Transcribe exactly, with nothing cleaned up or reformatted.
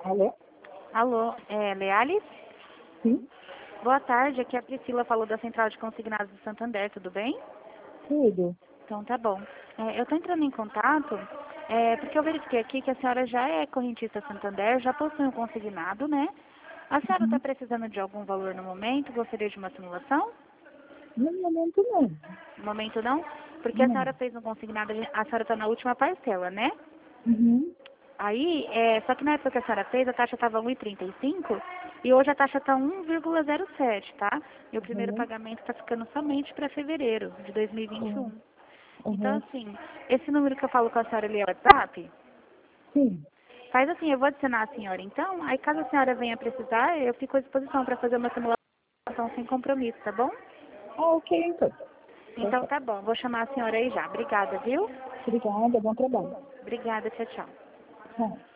Alô? Alô, é Leales? Sim? Boa tarde, aqui é a Priscila falou da Central de Consignados do Santander, tudo bem? Tudo. Então tá bom. É, eu estou entrando em contato é, porque eu verifiquei aqui que a senhora já é correntista Santander, já possui um consignado, né? A senhora está Uhum. precisando de algum valor no momento? Gostaria de uma simulação? No momento não. No momento não? Porque a senhora Não. fez um consignado, a senhora está na última parcela, né? Uhum. Aí, é, só que na época que a senhora fez, a taxa estava um e trinta e cinco e hoje a taxa está um vírgula zero sete, tá? E o primeiro Uhum. pagamento está ficando somente para fevereiro de dois mil e vinte e um. Uhum. Então, Uhum. assim, esse número que eu falo com a senhora ali é o WhatsApp, Sim. faz assim, eu vou adicionar a senhora então, aí caso a senhora venha precisar, eu fico à disposição para fazer uma simulação sem compromisso, tá bom? Ah, ok, então. Então Perfeito. tá bom, vou chamar a senhora aí já. Obrigada, viu? Obrigada, bom trabalho. Obrigada, tchau, tchau. Tchau.